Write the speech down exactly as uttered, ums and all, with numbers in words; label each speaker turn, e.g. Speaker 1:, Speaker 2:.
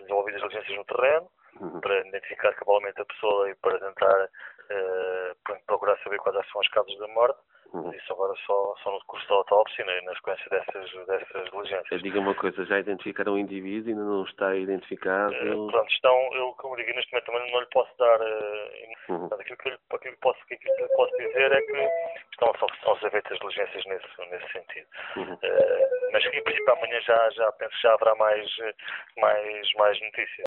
Speaker 1: desenvolvidas diligências no terreno,
Speaker 2: Uhum.
Speaker 1: para identificar cabalmente a pessoa e para tentar uh, procurar saber quais são as causas da morte.
Speaker 2: Uhum.
Speaker 1: Isso agora só, só no curso da autópsia, né, na sequência dessas, dessas diligências.
Speaker 2: Diga uma coisa, já identificaram o indivíduo, ainda não está identificado?
Speaker 1: Uh, pronto, estão, eu, como digo, neste momento também não lhe posso dar, uh,
Speaker 2: Uhum.
Speaker 1: aquilo, que eu, aquilo, que posso, aquilo que eu posso dizer é que estão, são, são feitas diligências nesse, nesse sentido.
Speaker 2: Uhum.
Speaker 1: Uh, mas, em princípio, amanhã já, já penso que já haverá mais, mais, mais notícias.